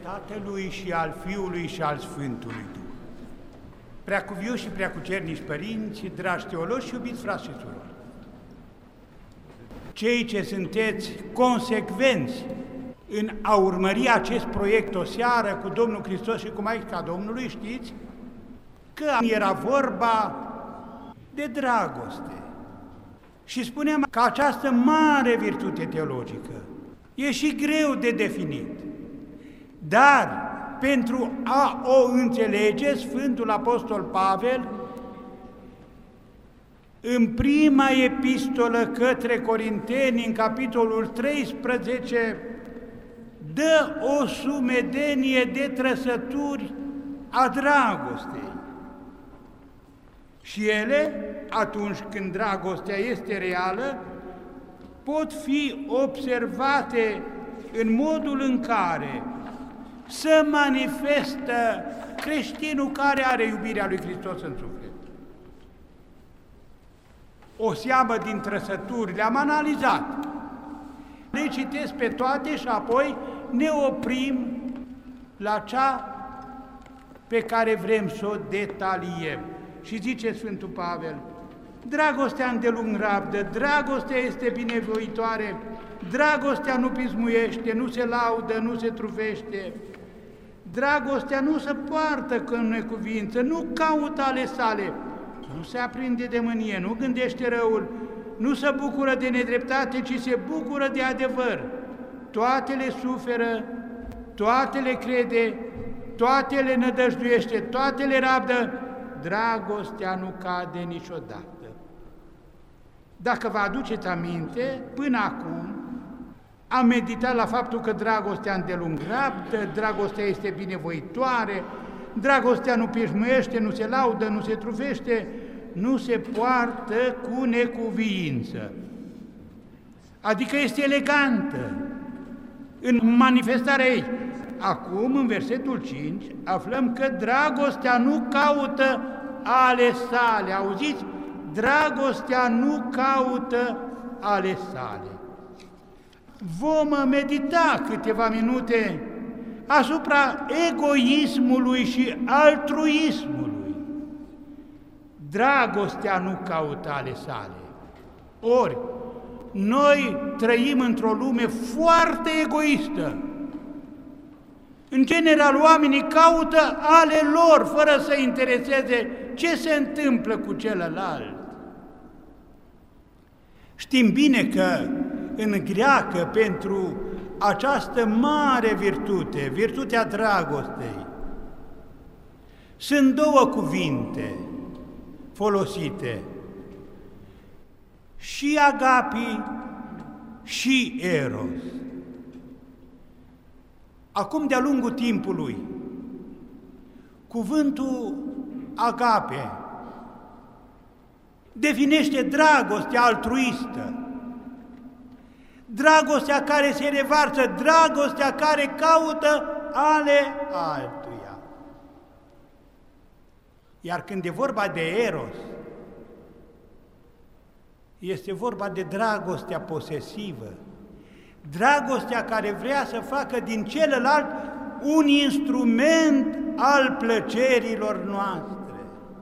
Tatălui și al Fiului și al Sfântului Duh. Preacuvioși și preacucernici părinți, dragi teologi și iubiți frați și surori, cei ce sunteți consecvenți în a urmări acest proiect o seară cu Domnul Hristos și cu Maica Domnului, știți că era vorba de dragoste. Și spuneam că această mare virtute teologică e și greu de definit, dar pentru a o înțelege, Sfântul Apostol Pavel, în prima epistolă către Corinteni, în capitolul 13, dă o sumedenie de trăsături a dragostei. Și ele, atunci când dragostea este reală, pot fi observate în modul în care se manifestă creștinul care are iubirea lui Hristos în suflet. O seamă din trăsături le-am analizat, le citesc pe toate și apoi ne oprim la cea pe care vrem să o detaliem. Și zice Sfântul Pavel, dragostea îndelung rabdă, dragostea este binevoitoare, dragostea nu pismuiește, nu se laudă, nu se truvește, dragostea nu se poartă cu necuvință, nu caută ale sale, nu se aprinde de mânie, nu gândește răul, nu se bucură de nedreptate, ci se bucură de adevăr. Toate le suferă, toate le crede, toate le nădăjduiește, toate le rabdă, dragostea nu cade niciodată. Dacă vă aduceți aminte, până acum am meditat la faptul că dragostea îndelung rabdă, dragostea este binevoitoare, dragostea nu pismuiește, nu se laudă, nu se truvește, nu se poartă cu necuviință. Adică este elegantă în manifestarea ei. Acum, în versetul 5, aflăm că dragostea nu caută ale sale. Auziți? Dragostea nu caută ale sale. Vom medita câteva minute asupra egoismului și altruismului. Dragostea nu caută ale sale. Ori, noi trăim într-o lume foarte egoistă. În general, oamenii caută ale lor, fără să intereseze ce se întâmplă cu celălalt. Știm bine că în greacă, pentru această mare virtute, virtutea dragostei, sunt două cuvinte folosite, și agapi și eros. Acum, de-a lungul timpului, cuvântul agape definește dragostea altruistă, dragostea care se revarsă, dragostea care caută ale altuia. Iar când e vorba de eros, este vorba de dragostea posesivă, dragostea care vrea să facă din celălalt un instrument al plăcerilor noastre.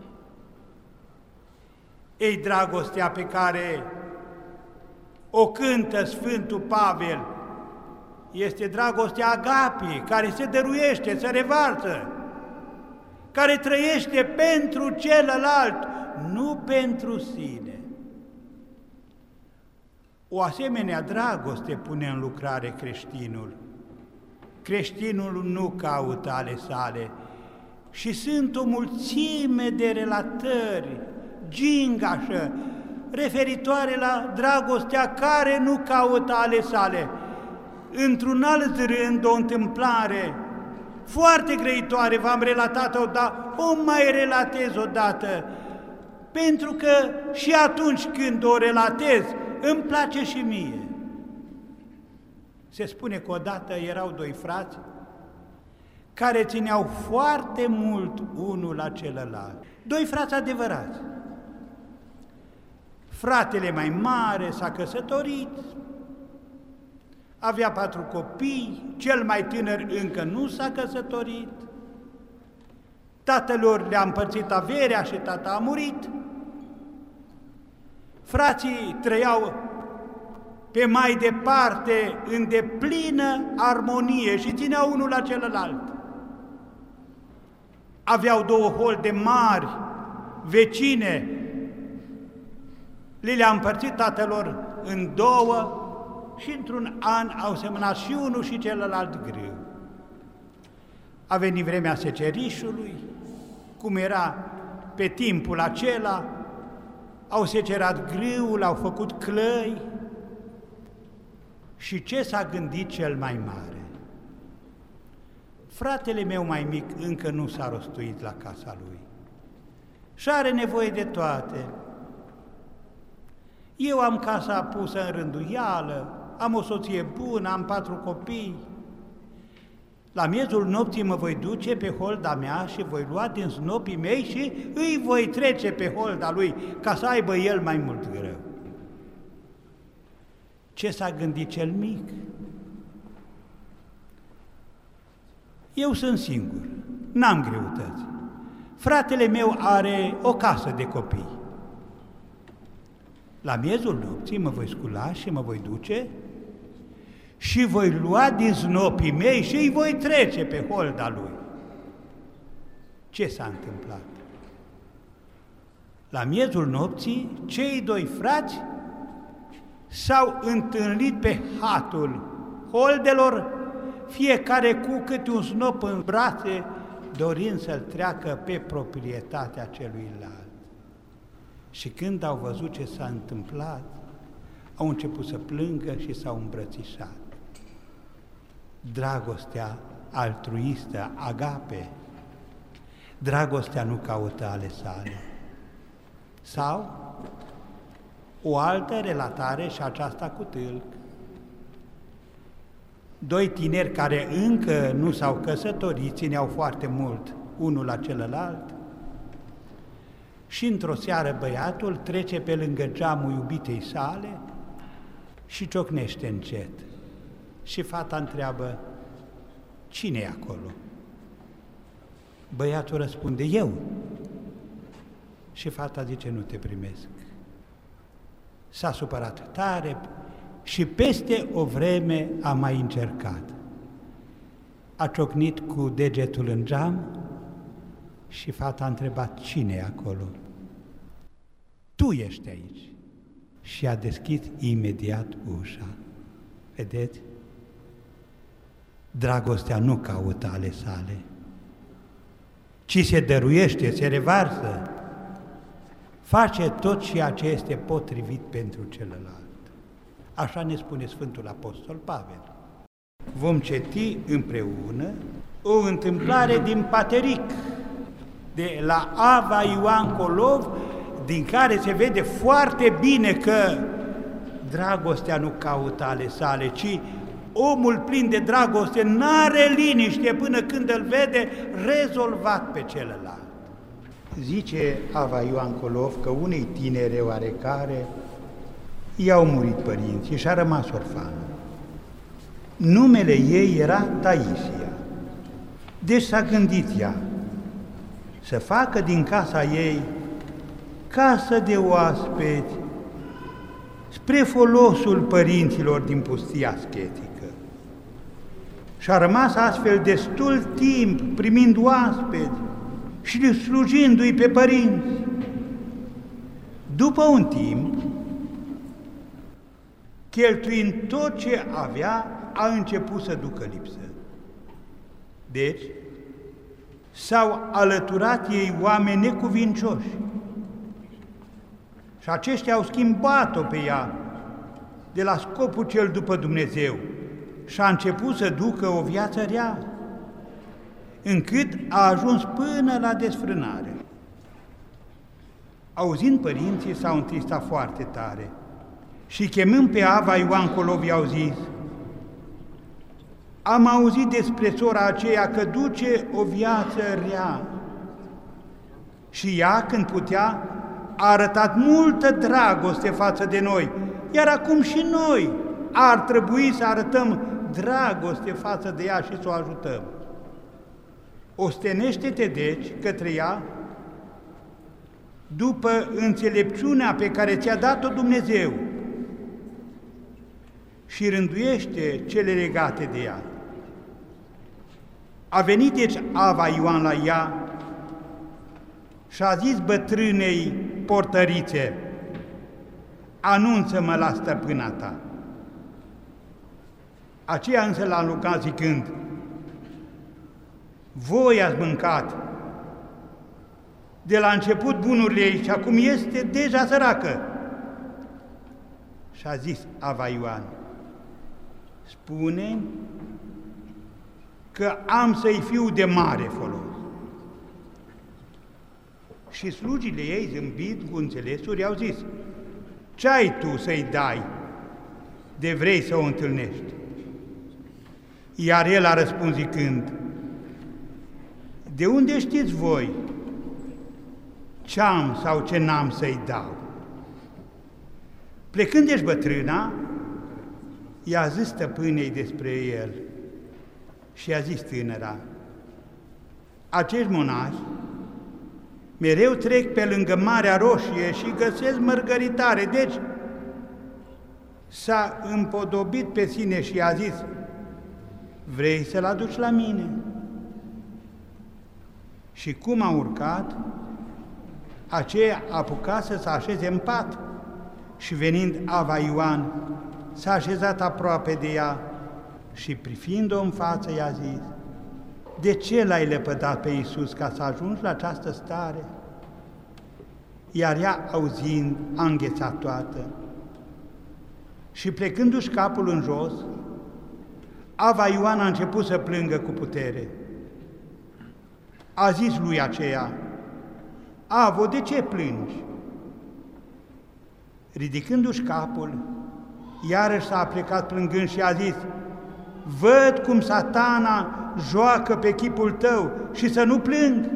Ei, dragostea pe care o cântă Sfântul Pavel este dragostea agapii, care se dăruiește, se revarsă, care trăiește pentru celălalt, nu pentru sine. O asemenea dragoste pune în lucrare creștinul. Creștinul nu caută ale sale și sunt o mulțime de relatări gingașă referitoare la dragostea care nu caută ale sale. Într-un alt rând, o întâmplare foarte grăitoare, v-am relatat-o, dar o mai relatez odată, pentru că și atunci când o relatez, îmi place și mie. Se spune că odată erau doi frați care țineau foarte mult unul la celălalt. Doi frați adevărați. Fratele mai mare s-a căsătorit, avea 4 copii, cel mai tânăr încă nu s-a căsătorit, tatălor le-a împărțit averea și tata a murit, frații trăiau pe mai departe în deplină armonie și țineau unul la celălalt. Aveau 2 holde mari, vecine, le-a împărțit tatălor în 2 și într-un an au semănat și unul și celălalt grâu. A venit vremea secerișului, cum era pe timpul acela, au secerat grâul, au făcut clăi. Și ce s-a gândit cel mai mare? Fratele meu mai mic încă nu s-a rostuit la casa lui și are nevoie de toate. Eu am casa pusă în rânduială, am o soție bună, am 4 copii. La miezul nopții mă voi duce pe holda mea și voi lua din snopii mei și îi voi trece pe holda lui, ca să aibă el mai mult greu. Ce s-a gândit cel mic? Eu sunt singur, n-am greutăți. Fratele meu are o casă de copii. La miezul nopții mă voi scula și mă voi duce și voi lua din snopii mei și îi voi trece pe holda lui. Ce s-a întâmplat? La miezul nopții, cei 2 frați s-au întâlnit pe hatul holdelor, fiecare cu câte un snop în brațe, dorind să-l treacă pe proprietatea celuilalt. Și când au văzut ce s-a întâmplat, au început să plângă și s-au îmbrățișat. Dragostea altruistă, agape, dragostea nu caută ale sale. Sau o altă relatare, și aceasta cu tâlc. 2 tineri care încă nu s-au căsătorit, țineau foarte mult unul la celălalt, și într-o seară băiatul trece pe lângă geamul iubitei sale și ciocnește încet. Și fata întreabă: cine e acolo? Băiatul răspunde: eu. Și fata zice: nu te primesc. S-a supărat tare și peste o vreme a mai încercat. A ciocnit cu degetul în geam și fata a întrebat: cine e acolo? Tu ești aici. Și a deschis imediat ușa. Vedeți? Dragostea nu caută ale sale, ci se dăruiește, se revarsă, face tot ceea ce este potrivit pentru celălalt. Așa ne spune Sfântul Apostol Pavel. Vom citi împreună o întâmplare din Pateric, de la Ava Ioan Colov, din care se vede foarte bine că dragostea nu caută ale sale, ci omul plin de dragoste n-are liniște până când îl vede rezolvat pe celălalt. Zice Ava Ioan Colov că unei tinere oarecare i-au murit părinții și a rămas orfană. Numele ei era Taisia. Deci s-a gândit ea să facă din casa ei casă de oaspeți spre folosul părinților din pustia aschetică. Și a rămas astfel destul timp primind oaspeți și slujindu-i pe părinți. După un timp, cheltuind tot ce avea, a început să ducă lipsă. Deci, s-au alăturat ei oameni necuvincioși și aceștia au schimbat-o pe ea de la scopul cel după Dumnezeu și a început să ducă o viață rea, încât a ajuns până la desfrânare. Auzind părinții, s-au întristat foarte tare și chemând pe Ava Ioan Colov, i-au zis: am auzit despre sora aceea că duce o viață rea și ea, când putea, a arătat multă dragoste față de noi, iar acum și noi ar trebui să arătăm dragoste față de ea și să o ajutăm. Ostenește-te, deci, către ea, după înțelepciunea pe care ți-a dat-o Dumnezeu și rânduiește cele legate de ea. A venit deci Ava Ioan la ea și a zis bătrânei portărițe: anunță-mă la stăpâna ta. Aceea însă l-a rugat zicând: voi ați mâncat de la început bunurile ei și acum este deja săracă. Și a zis Ava Ioan: spune că am să-i fiu de mare folos. Și slugile ei, zâmbit cu înțelesuri, i-au zis: ce ai tu să-i dai de vrei să o întâlnești? Iar el a răspuns zicând: de unde știți voi ce am sau ce n-am să-i dau? Plecând deci bătrâna, i-a zis stăpânei despre el și i-a zis tânăra: acești monași mereu trec pe lângă Marea Roșie și găsesc mărgăritare, deci s-a împodobit pe sine și i-a zis: vrei să-l aduci la mine? Și cum a urcat, aceea a apucat să se așeze în pat și venind Ava Ioan s-a așezat aproape de ea și privind-o în față i-a zis: de ce l-ai lepădat pe Iisus ca să ajungi la această stare? Iar ea, auzind, a înghețat toată și plecându-și capul în jos, Ava Ioan a început să plângă cu putere. A zis lui aceea: Avo, de ce plângi? Ridicându-și capul, iarăși s-a plecat plângând și a zis: văd cum Satana joacă pe chipul tău și să nu plâng.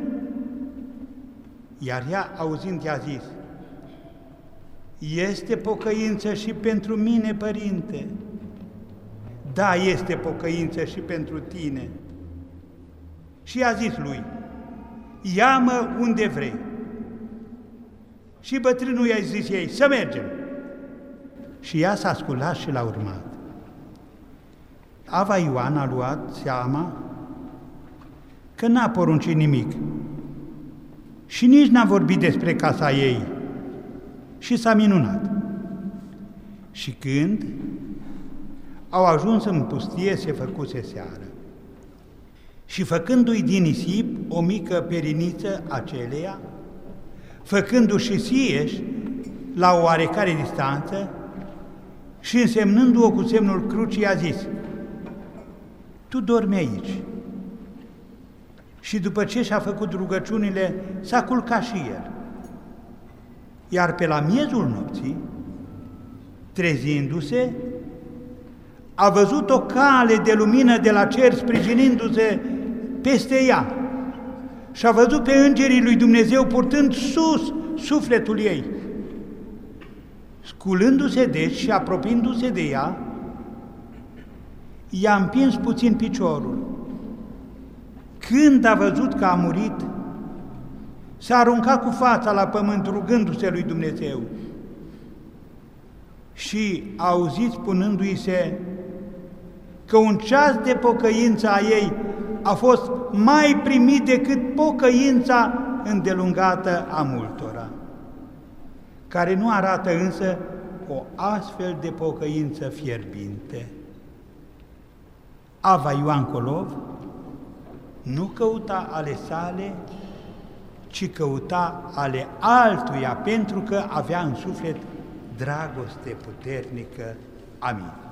Iar ea, auzind, i-a zis: este pocăință și pentru mine, Părinte. Da, este pocăință și pentru tine. Și i-a zis lui: ia-mă unde vrei. Și bătrânul i-a zis ei: să mergem. Și ea s-a sculat și l-a urmat. Ava Ioan a luat seama că n-a poruncit nimic și nici n-a vorbit despre casa ei și s-a minunat. Și când au ajuns în pustie, se făcuse seară. Și făcându-i din nisip o mică periniță aceleia, făcându-și sieș la o oarecare distanță și însemnându-o cu semnul crucii, a zis: tu dormi aici. Și după ce și-a făcut rugăciunile, s-a culcat și el. Iar pe la miezul nopții, trezindu-se, a văzut o cale de lumină de la cer sprijinindu-se peste ea și a văzut pe îngerii lui Dumnezeu purtând sus sufletul ei. Sculându-se deci și apropiindu-se de ea, i-a împins puțin piciorul. Când a văzut că a murit, s-a aruncat cu fața la pământ rugându-se lui Dumnezeu și a auzit spunându-i se că un ceas de pocăință a ei a fost mai primit decât pocăința îndelungată a multora, care nu arată însă o astfel de pocăință fierbinte. Ava Ioan Colov nu căuta ale sale, ci căuta ale altuia, pentru că avea în suflet dragoste puternică. Amin.